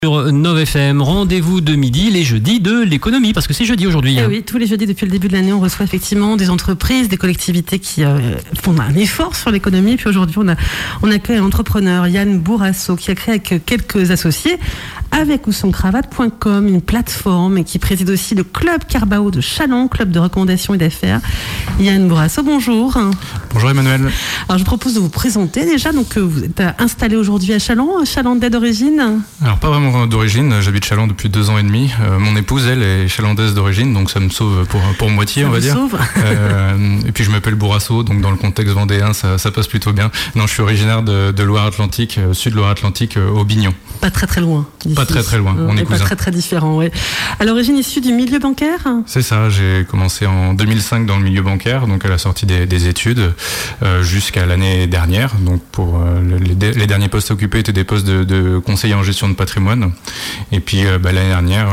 Sur Nov FM, rendez-vous de midi, les jeudis de l'économie, parce que c'est jeudi aujourd'hui. Eh oui, tous les jeudis depuis le début de l'année, on reçoit effectivement des entreprises, des collectivités qui font un effort sur l'économie. Puis aujourd'hui, on accueille un entrepreneur, Yann Bourrasso, qui a créé avec quelques associés, avec ou sans cravate.com, une plateforme, qui préside aussi le Club Carbao de Châlons, club de recommandations et d'affaires. Yann Bourrasso, bonjour. Bonjour Emmanuel. Alors je vous propose de vous présenter déjà. Donc vous êtes installé aujourd'hui à Châlons d'origine. Alors pas vraiment d'origine, j'habite Châlons depuis 2 ans et demi. Mon épouse, elle, est chalandaise d'origine, donc ça me sauve pour moitié, on va dire. Et puis je m'appelle Bourrasso, donc dans le contexte vendéen, ça passe plutôt bien. Non, je suis originaire de Loire-Atlantique, sud de Loire-Atlantique, au Bignon. Pas très loin. D'ici. Pas très loin, on est cousins. Pas très différent, oui. À l'origine issue du milieu bancaire ? C'est ça, j'ai commencé en 2005 dans le milieu bancaire, donc à la sortie des études, jusqu'à l'année dernière. Donc pour les derniers postes occupés étaient des postes de conseiller en gestion de patrimoine. Et puis l'année dernière,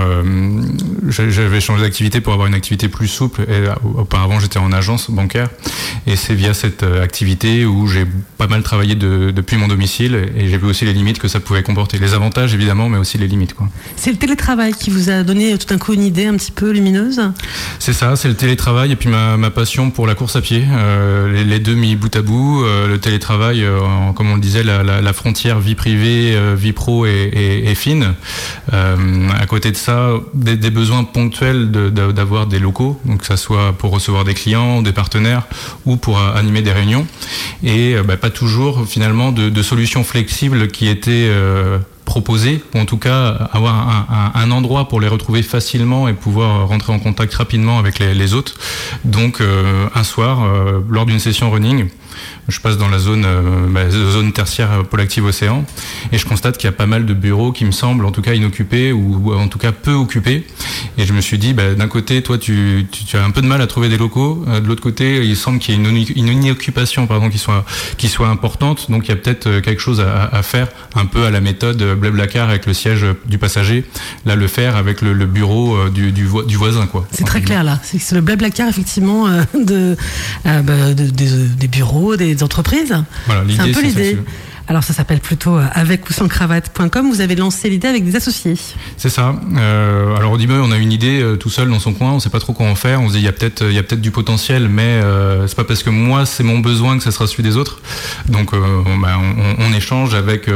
j'avais changé d'activité pour avoir une activité plus souple. Et auparavant, j'étais en agence bancaire. Et c'est via cette activité où j'ai pas mal travaillé depuis mon domicile. Et j'ai vu aussi les limites que ça pouvait comporter. Les avantages, évidemment, mais aussi les limites, quoi. C'est le télétravail qui vous a donné tout d'un coup une idée un petit peu lumineuse ? C'est ça, c'est le télétravail et puis ma passion pour la course à pied. Les deux mis bout à bout. Le télétravail, comme on le disait, la frontière vie privée, vie pro est fine. À côté de ça, des besoins ponctuels d'avoir des locaux, donc que ça soit pour recevoir des clients, des partenaires ou pour animer des réunions. Et pas toujours finalement de solutions flexibles qui étaient proposer, ou en tout cas avoir un endroit pour les retrouver facilement et pouvoir rentrer en contact rapidement avec les hôtes. Donc un soir, lors d'une session running, je passe dans la zone tertiaire Pôle Active Océan et je constate qu'il y a pas mal de bureaux qui me semblent en tout cas inoccupés ou en tout cas peu occupés. Et je me suis dit, d'un côté, toi tu as un peu de mal à trouver des locaux, de l'autre côté, il semble qu'il y ait une inoccupation qui soit importante. Donc il y a peut-être quelque chose à faire, un peu à la méthode Blablacar avec le siège du passager. Là, le faire avec le bureau du voisin, quoi. C'est très clair là. C'est le Blablacar effectivement des bureaux, des entreprises. Voilà, c'est un peu l'idée. Alors ça s'appelle plutôt avec ou sans cravate.com. Vous avez lancé l'idée avec des associés. C'est ça. Alors au début on a une idée tout seul dans son coin, on sait pas trop quoi en faire. On se dit il y a peut-être du potentiel, mais c'est pas parce que moi c'est mon besoin que ça sera celui des autres. Donc on échange avec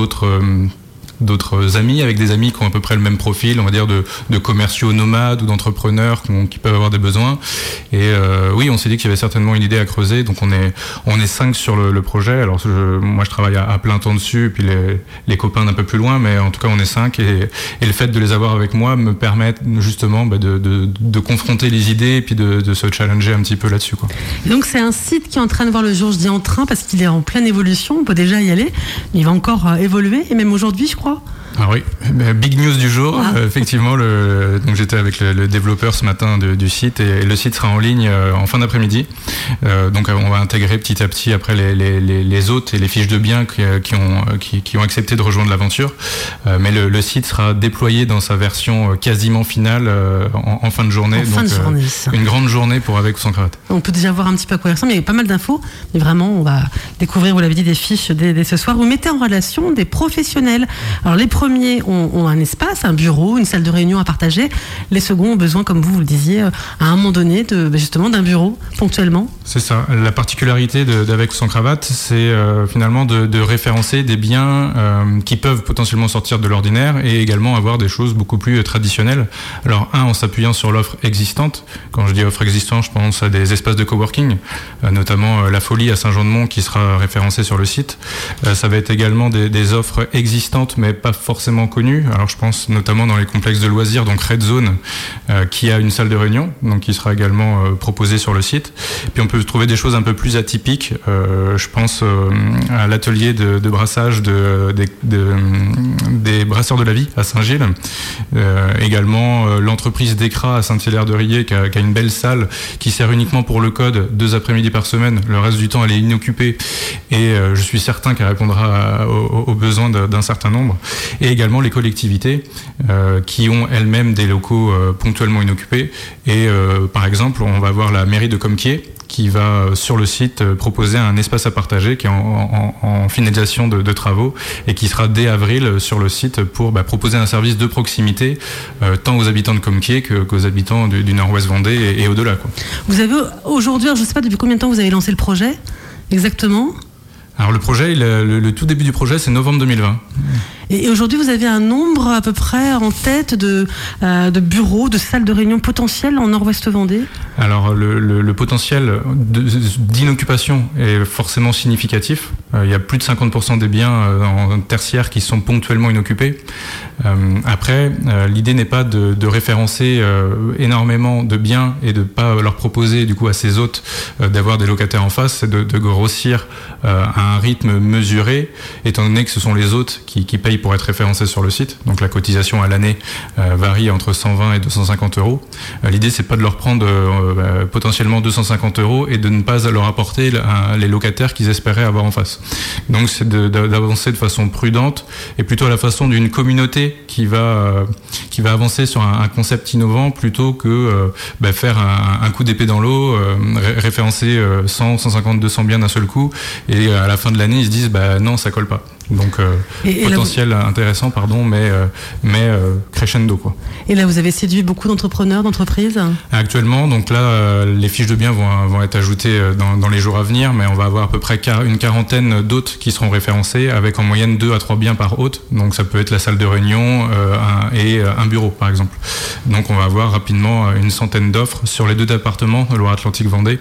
d'autres amis, avec des amis qui ont à peu près le même profil, on va dire de commerciaux nomades ou d'entrepreneurs qui peuvent avoir des besoins. Et oui, on s'est dit qu'il y avait certainement une idée à creuser. Donc on est 5 sur le projet. Alors moi je travaille à plein temps dessus, et puis les copains d'un peu plus loin, mais en tout cas on est 5 et le fait de les avoir avec moi me permet justement de confronter les idées et puis de se challenger un petit peu là-dessus, quoi. Et donc c'est un site qui est en train de voir le jour, je dis en train parce qu'il est en pleine évolution, on peut déjà y aller, mais il va encore évoluer et même aujourd'hui je crois. Ah oui, big news du jour. Effectivement, donc j'étais avec le développeur ce matin du site et le site sera en ligne en fin d'après-midi. Donc on va intégrer petit à petit après les hôtes et les fiches de biens qui ont accepté de rejoindre l'aventure. Mais le site sera déployé dans sa version quasiment finale en fin de journée. Une grande journée pour avec ou sans cravate. On peut déjà voir un petit peu à quoi il ressemble. Il y a pas mal d'infos, mais vraiment on va découvrir, vous l'avez dit, des fiches dès ce soir. Vous mettez en relation des professionnels. Alors les premiers ont un espace, un bureau, une salle de réunion à partager. Les seconds ont besoin, comme vous le disiez, à un moment donné, justement d'un bureau, ponctuellement. C'est ça. La particularité d'Avec ou sans cravate, c'est finalement de référencer des biens qui peuvent potentiellement sortir de l'ordinaire et également avoir des choses beaucoup plus traditionnelles. Alors en s'appuyant sur l'offre existante. Quand je dis offre existante, je pense à des espaces de coworking, notamment La Folie à Saint-Jean-de-Mont qui sera référencé sur le site. Ça va être également des offres existantes, mais pas forcément connues. Alors je pense notamment dans les complexes de loisirs, donc Red Zone, qui a une salle de réunion, donc qui sera également proposée sur le site. Puis on peut trouver des choses un peu plus atypiques. Je pense à l'atelier de brassage des brasseurs de la vie à Saint-Gilles. Également l'entreprise d'Écra à Saint-Hilaire-de-Riez qui a une belle salle qui sert uniquement pour le code 2 après-midi par semaine. Le reste du temps elle est inoccupée et je suis certain qu'elle répondra aux besoins d'un certain nombre. et également les collectivités qui ont elles-mêmes des locaux ponctuellement inoccupés. Et par exemple, on va voir la mairie de Comquier qui va sur le site proposer un espace à partager qui est en finalisation de travaux et qui sera dès avril sur le site pour proposer un service de proximité tant aux habitants de Comquier qu'aux habitants du Nord-Ouest Vendée et au-delà, quoi. Vous avez aujourd'hui, je ne sais pas depuis combien de temps vous avez lancé le projet exactement. Alors le projet, le tout début du projet, c'est novembre 2020. Et aujourd'hui, vous avez un nombre à peu près en tête de bureaux, de salles de réunion potentielles en Nord-Ouest Vendée ? Alors le potentiel d'inoccupation est forcément significatif. Il y a plus de 50% des biens en tertiaire qui sont ponctuellement inoccupés. Après, l'idée n'est pas de référencer énormément de biens et de pas leur proposer du coup à ces hôtes d'avoir des locataires en face, c'est de grossir à un rythme mesuré, étant donné que ce sont les hôtes qui payent pour être référencés sur le site. Donc la cotisation à l'année varie entre 120 et 250 euros. L'idée, c'est pas de leur prendre potentiellement 250 euros et de ne pas leur apporter les locataires qu'ils espéraient avoir en face. Donc c'est d'avancer de façon prudente et plutôt à la façon d'une communauté qui va avancer sur un concept innovant plutôt que faire un coup d'épée dans l'eau, référencer 100, 150, 200 biens d'un seul coup et à la fin de l'année ils se disent non, ça colle pas. Donc potentiel intéressant, mais crescendo, quoi. Et là, vous avez séduit beaucoup d'entrepreneurs, d'entreprises ? Actuellement, donc là, les fiches de biens vont être ajoutées dans les jours à venir, mais on va avoir à peu près une quarantaine d'hôtes qui seront référencés, avec en moyenne 2 à 3 biens par hôte. Donc ça peut être la salle de réunion et un bureau, par exemple. Donc on va avoir rapidement une centaine d'offres sur les 2 départements de Loire-Atlantique Vendée.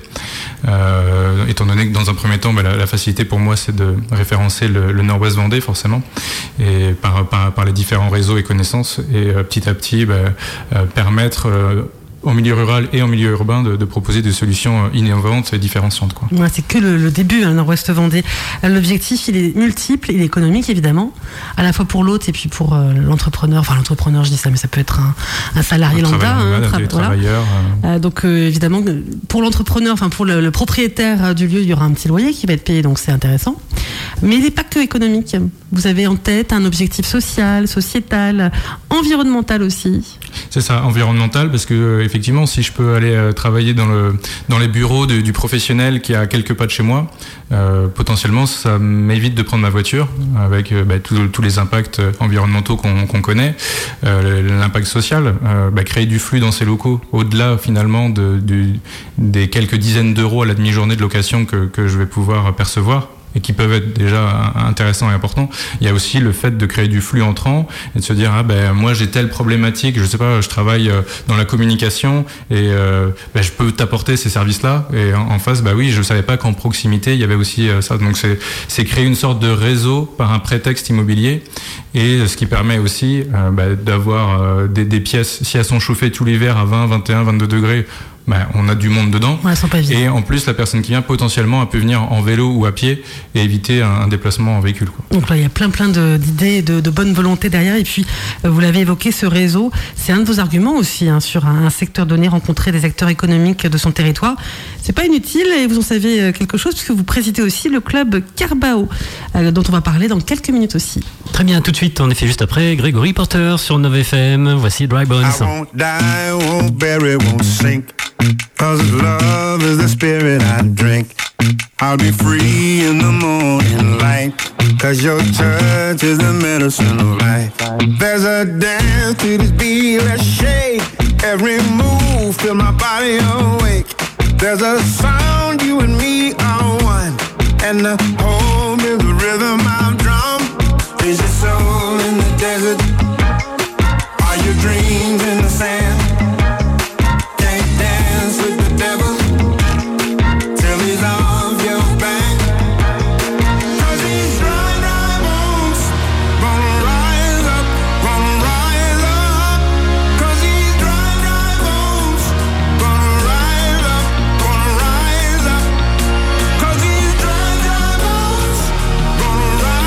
Étant donné que dans un premier temps, la facilité pour moi, c'est de référencer le Nord-Ouest Vendée, forcément, et par les différents réseaux et connaissances, et petit à petit permettre en milieu rural et en milieu urbain de proposer des solutions innovantes et différenciantes, quoi. Ouais, c'est que le début, Nord-Ouest Vendée. L'objectif, il est multiple, il est économique, évidemment, à la fois pour l'hôte et puis pour l'entrepreneur. Enfin, l'entrepreneur, je dis ça, mais ça peut être un salarié lambda. Travailleur. Donc, évidemment, pour l'entrepreneur, enfin, pour le propriétaire du lieu, il y aura un petit loyer qui va être payé, donc c'est intéressant. Mais il n'est pas que économique. Vous avez en tête un objectif social, sociétal, environnemental aussi. C'est ça, environnemental, parce que effectivement, si je peux aller travailler dans les bureaux du professionnel qui est à quelques pas de chez moi, potentiellement, ça m'évite de prendre ma voiture avec tous les impacts environnementaux qu'on connaît, l'impact social, créer du flux dans ces locaux, au-delà finalement des quelques dizaines d'euros à la demi-journée de location que je vais pouvoir percevoir, et qui peuvent être déjà intéressants et importants. Il y a aussi le fait de créer du flux entrant et de se dire moi j'ai telle problématique, je sais pas, je travaille dans la communication et je peux t'apporter ces services-là, et en face oui, je savais pas qu'en proximité il y avait aussi ça. Donc c'est créer une sorte de réseau par un prétexte immobilier, et ce qui permet aussi d'avoir des pièces, si elles sont chauffées tout l'hiver à 20, 21, 22 degrés, on a du monde dedans. Ouais, et en plus, la personne qui vient potentiellement, elle peut venir en vélo ou à pied et éviter un déplacement en véhicule, quoi. Donc là, il y a plein d'idées, de bonne volonté derrière. Et puis, vous l'avez évoqué, ce réseau, c'est un de vos arguments aussi, sur un secteur donné, rencontrer des acteurs économiques de son territoire. C'est pas inutile, et vous en savez quelque chose, puisque vous présidez aussi le club Carbao, dont on va parler dans quelques minutes aussi. Très bien, tout de suite, en effet, juste après, Grégory Porter sur Nova FM. Voici Dry Bones. I won't die, won't bury, won't sink. 'Cause love is the spirit I drink. I'll be free in the morning light. 'Cause your touch is the medicine of life. There's a dance to this beat, let's shake. Every move, feel my body awake. There's a sound, you and me are one. And the home is the rhythm I've drum. Is your soul in the desert? Are your dreams in the sand? With the devil till he's off your back. 'Cause these dry, dry bones gonna rise up, gonna rise up. 'Cause these dry, dry bones gonna rise up, gonna rise up. 'Cause these dry, dry bones gonna rise up.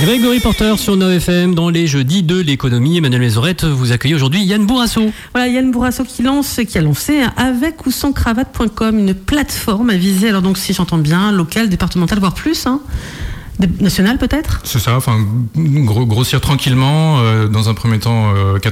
Grégory Porter sur Nov FM dans les jeudis de l'économie. Emmanuel Mézorette, vous accueillez aujourd'hui Yann Bourrasso. Voilà, Yann Bourrasso qui a lancé avec ou sans cravate.com, une plateforme à viser, alors donc si j'entends bien, locale, départementale, voire plus, national peut-être ? C'est ça, grossir tranquillement, dans un premier temps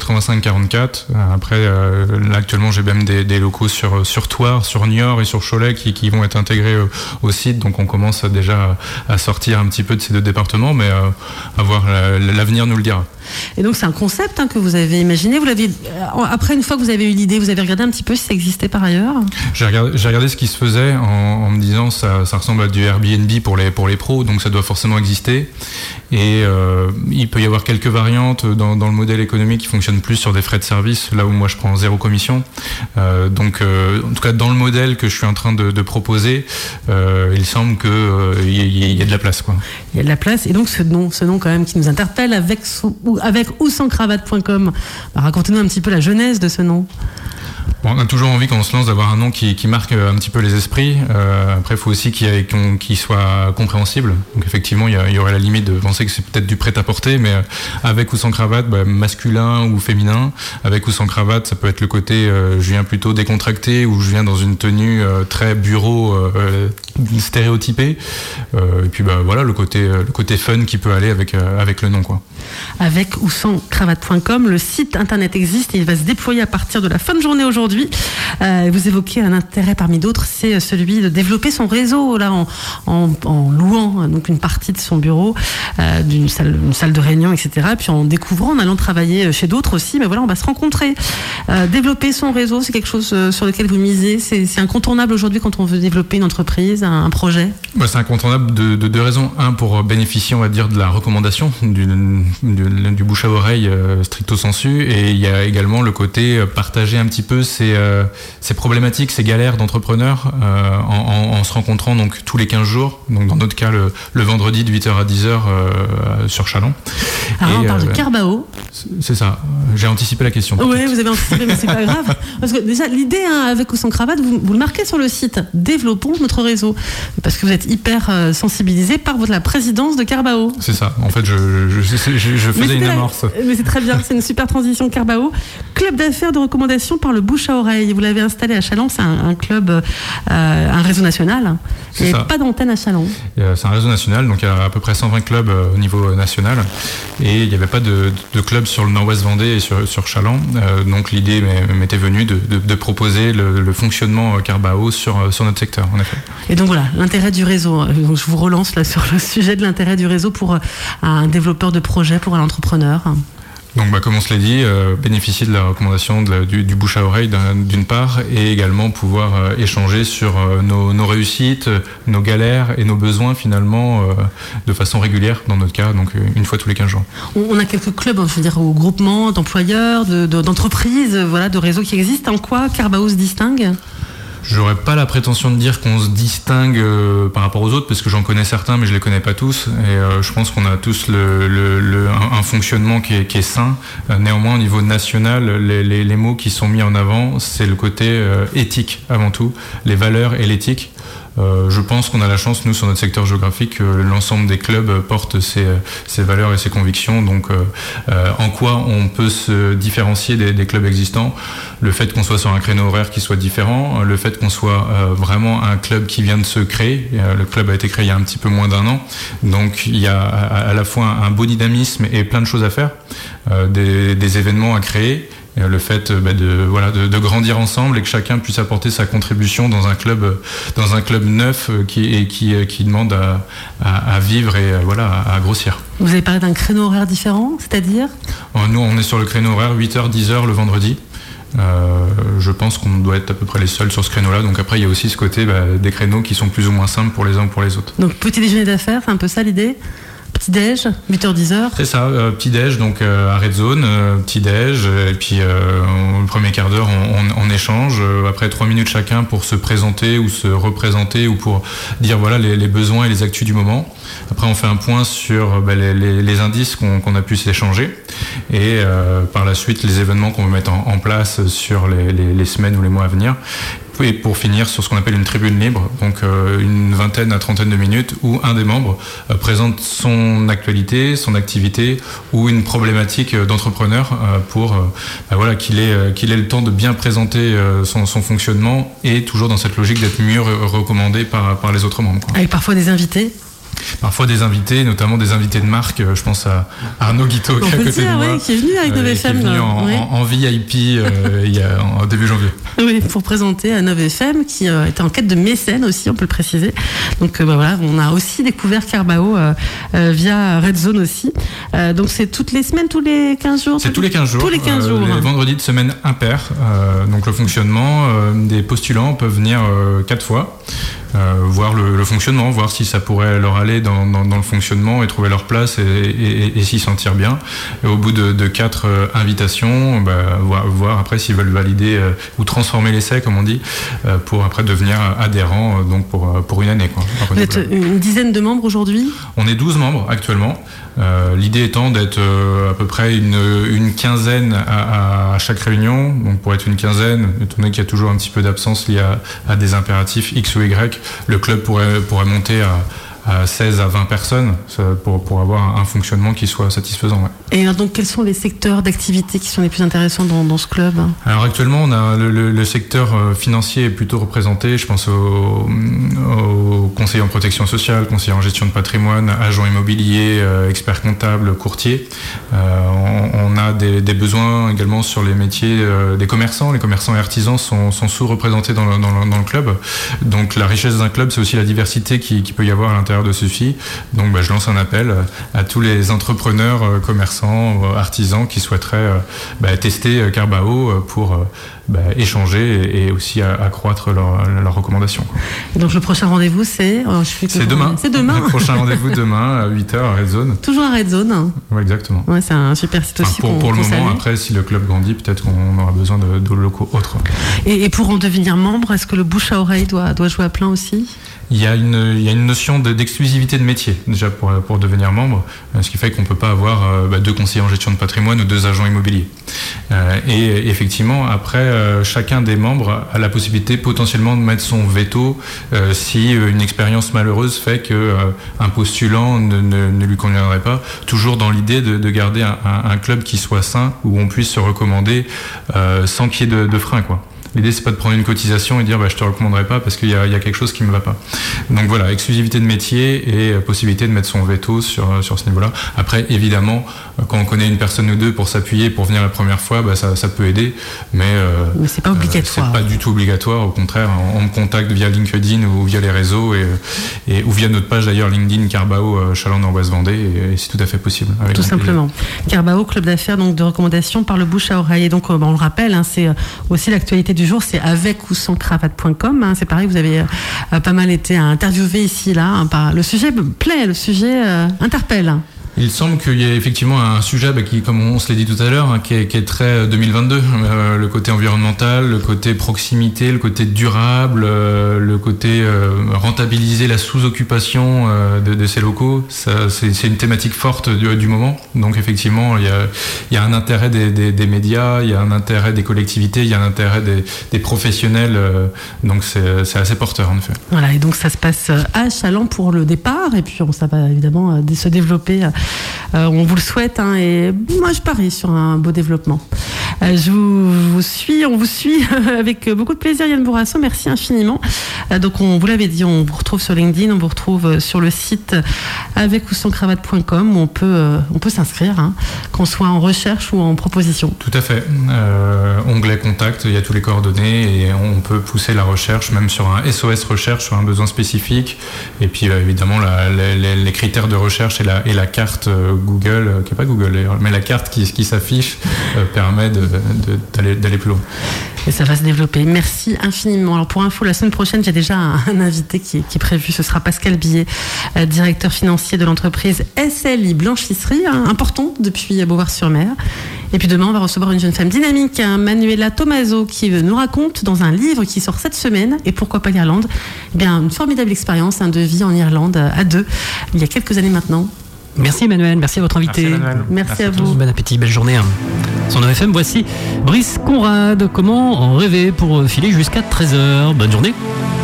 85-44, après là actuellement j'ai même des locaux sur Thouars, sur Niort et sur Cholet qui vont être intégrés au site, donc on commence déjà à sortir un petit peu de ces deux départements, mais à voir, l'avenir nous le dira. Et donc c'est un concept que vous avez imaginé, après une fois que vous avez eu l'idée, vous avez regardé un petit peu si ça existait par ailleurs ? J'ai regardé ce qui se faisait en me disant ça ressemble à du Airbnb pour les pros, donc ça doit forcément exister, et il peut y avoir quelques variantes dans le modèle économique qui fonctionne plus sur des frais de service, là où moi je prends 0 commission, donc en tout cas dans le modèle que je suis en train de proposer, il semble qu'il y a de la place, quoi. Il y a de la place, et donc ce nom quand même qui nous interpelle, avec ou sans cravate.com, racontez-nous un petit peu la genèse de ce nom. Bon, on a toujours envie quand on se lance d'avoir un nom qui marque un petit peu les esprits. Après, il faut aussi qu'il soit compréhensible. Donc effectivement, il y aurait la limite de penser que c'est peut-être du prêt-à-porter, mais avec ou sans cravate, masculin ou féminin. Avec ou sans cravate, ça peut être le côté je viens plutôt décontracté, ou je viens dans une tenue très bureau stéréotypée. Et puis voilà, le côté fun qui peut aller avec le nom, quoi. Avec ou sans cravate.com, le site internet existe et il va se déployer à partir de la fin de journée aujourd'hui. Vous évoquez un intérêt parmi d'autres, c'est celui de développer son réseau là en louant donc une partie de son bureau, une salle de réunion, etc. Puis en découvrant, en allant travailler chez d'autres aussi, mais voilà, on va se rencontrer. Développer son réseau, c'est quelque chose sur lequel vous misez. C'est incontournable aujourd'hui quand on veut développer une entreprise, un projet. C'est incontournable de deux raisons. Un, pour bénéficier, on va dire, de la recommandation, du bouche à oreille stricto sensu, et il y a également le côté partager un petit peu ces problématiques, ces galères d'entrepreneurs en se rencontrant donc tous les 15 jours, donc dans notre cas le vendredi de 8h à 10h sur Châlons. Alors on parle de Carbao. C'est ça, j'ai anticipé la question. Oui, vous avez anticipé, mais c'est pas grave. Parce que déjà, l'idée, avec ou sans cravate, vous le marquez sur le site. Développons notre réseau. Parce que vous êtes hyper sensibilisé par la présidence de Carbao. C'est ça, en fait, je faisais une amorce. Mais c'est très bien, c'est une super transition. Carbao, club d'affaires de recommandation par le bouche à oreille. Vous l'avez installé à Châlons, c'est un club, un réseau national. Il n'y a pas d'antenne à Châlons. C'est un réseau national, donc il y a à peu près 120 clubs au niveau national. Et il n'y avait pas de club sur le nord-ouest Vendée et sur Châlons. Donc l'idée m'était venue de proposer le fonctionnement Carbao sur notre secteur, en effet. Et donc voilà, l'intérêt du réseau. Donc je vous relance là sur le sujet de l'intérêt du réseau pour un développeur de projet, pour un entrepreneur. Donc comme on se l'a dit, bénéficier de la recommandation du bouche à oreille d'une part, et également pouvoir échanger sur nos réussites, nos galères et nos besoins finalement de façon régulière dans notre cas, donc une fois tous les 15 jours. On a quelques clubs, je veux dire, au groupement d'employeurs, d'entreprises, voilà, de réseaux qui existent. En quoi Carbao se distingue ? J'aurais pas la prétention de dire qu'on se distingue par rapport aux autres, parce que j'en connais certains, mais je les connais pas tous. Et je pense qu'on a tous un fonctionnement qui est sain. Néanmoins, au niveau national, les mots qui sont mis en avant, c'est le côté éthique avant tout, les valeurs et l'éthique. Je pense qu'on a la chance, nous, sur notre secteur géographique, que l'ensemble des clubs portent ces valeurs et ces convictions. Donc, en quoi on peut se différencier des clubs existants ? Le fait qu'on soit sur un créneau horaire qui soit différent, le fait qu'on soit vraiment un club qui vient de se créer. Le club a été créé il y a un petit peu moins d'1 an. Donc, il y a à la fois un beau dynamisme et plein de choses à faire, des événements à créer. Le fait de grandir ensemble et que chacun puisse apporter sa contribution dans un club neuf qui demande à vivre et à grossir. Vous avez parlé d'un créneau horaire différent, c'est-à-dire ? Nous, on est sur le créneau horaire 8h, 10h le vendredi. Je pense qu'on doit être à peu près les seuls sur ce créneau-là. Donc après, il y a aussi ce côté des créneaux qui sont plus ou moins simples pour les uns ou pour les autres. Donc petit déjeuner d'affaires, c'est un peu ça l'idée ? Petit-déj, 8h-10h. C'est ça, petit-déj, donc arrêt de zone, petit-déj, et puis le premier quart d'heure, on échange, après 3 minutes chacun pour se présenter ou se représenter ou pour dire les besoins et les actus du moment. Après, on fait un point sur les indices qu'on a pu s'échanger. et par la suite les événements qu'on veut mettre en place sur les semaines ou les mois à venir. Et pour finir sur ce qu'on appelle une tribune libre, donc une vingtaine à trentaine de minutes où un des membres présente son actualité, son activité ou une problématique d'entrepreneur pour qu'il ait le temps de bien présenter son fonctionnement et toujours dans cette logique d'être mieux recommandé par les autres membres. Avec parfois des invités. Parfois des invités, notamment des invités de marque. Je pense à Arnaud Guiteau qui est à côté de moi, qui est venu avec 9FM. Qui est venu en VIP en début janvier. Oui, pour présenter à 9FM qui était en quête de mécène aussi, on peut le préciser. Donc voilà, on a aussi découvert Carbao via Red Zone aussi. Donc c'est toutes les semaines, tous les 15 jours. C'est tous les 15 jours. Tous les 15 jours. Les vendredis de semaine impair. Donc le fonctionnement des postulants peuvent venir 4 fois. Voir le fonctionnement, voir si ça pourrait leur aller dans le fonctionnement et trouver leur place et s'y sentir bien. Et au bout de 4 invitations, voir après s'ils veulent valider ou transformer l'essai, comme on dit, pour après devenir adhérent donc pour une année. Vous êtes une dizaine de membres aujourd'hui ? On est 12 membres actuellement. L'idée étant d'être à peu près une quinzaine à chaque réunion. Donc pour être une quinzaine, étant donné qu'il y a toujours un petit peu d'absence liée à des impératifs X ou Y, le club pourrait monter à 16 à 20 personnes pour avoir un fonctionnement qui soit satisfaisant. Ouais. Et donc quels sont les secteurs d'activité qui sont les plus intéressants dans ce club ? Alors actuellement on a le secteur financier est plutôt représenté. Je pense aux conseillers en protection sociale, conseillers en gestion de patrimoine, agents immobiliers, experts comptables, courtiers. On a des besoins également sur les métiers des commerçants. Les commerçants et artisans sont sous-représentés dans le club. Donc la richesse d'un club, c'est aussi la diversité qui peut y avoir à l'intérieur de ceci. Donc je lance un appel à tous les entrepreneurs, commerçants, artisans qui souhaiteraient tester Carbao pour échanger et aussi accroître leurs recommandations. Et donc le prochain rendez-vous c'est demain. C'est demain. Le prochain rendez-vous demain à 8h à Red Zone. Toujours à Red Zone. Ouais, exactement. Ouais, c'est un super site aussi. Pour le moment, après si le club grandit, peut-être qu'on aura besoin de locaux autres. Et pour en devenir membre, est-ce que le bouche à oreille doit jouer à plein aussi ? Il y a une notion d'exclusivité de métier déjà pour devenir membre, ce qui fait qu'on peut pas avoir 2 conseillers en gestion de patrimoine ou 2 agents immobiliers. Et effectivement, après, chacun des membres a la possibilité potentiellement de mettre son veto si une expérience malheureuse fait que un postulant ne lui conviendrait pas. Toujours dans l'idée de garder un club qui soit sain, où on puisse se recommander sans qu'il y ait de frein, quoi. L'idée, c'est pas de prendre une cotisation et dire je te recommanderai pas parce qu'il y a quelque chose qui me va pas. Donc voilà, exclusivité de métier et possibilité de mettre son veto sur ce niveau-là. Après, évidemment, quand on connaît une personne ou deux pour s'appuyer, pour venir la première fois, ça peut aider, mais c'est pas obligatoire. C'est pas du tout obligatoire. Au contraire, on me contacte via LinkedIn ou via les réseaux ou via notre page d'ailleurs LinkedIn Carbao Chaland en Ouest-Vendée et c'est tout à fait possible. Tout simplement. Carbao, club d'affaires donc de recommandation par le bouche à oreille. Et donc on le rappelle, c'est aussi l'actualité du jour, c'est avec ou sans cravate.com. C'est pareil, vous avez pas mal été interviewé ici, là. Le sujet plaît, le sujet interpelle. Il semble qu'il y ait effectivement un sujet qui, comme on se l'a dit tout à l'heure, qui est très 2022. Le côté environnemental, le côté proximité, le côté durable, le côté rentabiliser la sous-occupation de ces locaux. C'est une thématique forte du moment. Donc effectivement, il y a un intérêt des médias, il y a un intérêt des collectivités, il y a un intérêt des professionnels. Donc c'est assez porteur en effet. Voilà, et donc ça se passe à Chaland pour le départ, et puis ça va évidemment se développer. On vous le souhaite, et moi je parie sur un beau développement. On vous suit avec beaucoup de plaisir, Yann Bourrasso, merci infiniment. Donc on vous l'avait dit, on vous retrouve sur LinkedIn, on vous retrouve sur le site avec ou sans cravate.com où on peut s'inscrire, qu'on soit en recherche ou en proposition. Tout à fait. Onglet contact, il y a tous les coordonnées et on peut pousser la recherche, même sur un SOS recherche, sur un besoin spécifique. Et puis évidemment les critères de recherche et la carte Google, qui n'est pas Google d'ailleurs, mais la carte qui s'affiche permet d'aller plus loin. Et ça va se développer. Merci infiniment. Alors pour info, la semaine prochaine, j'ai déjà un invité qui est prévu. Ce sera Pascal Billet, directeur financier de l'entreprise SLI Blanchisserie, important depuis Beauvoir-sur-Mer. Et puis demain, on va recevoir une jeune femme dynamique, Manuela Tomaso, qui nous raconte dans un livre qui sort cette semaine, et pourquoi pas l'Irlande, une formidable expérience de vie en Irlande à 2, il y a quelques années maintenant. Merci Emmanuel, merci à votre invité. Merci à vous. Bon appétit, belle journée. Sur Nord FM, voici Brice Conrad. Comment en rêver pour filer jusqu'à 13h. Bonne journée.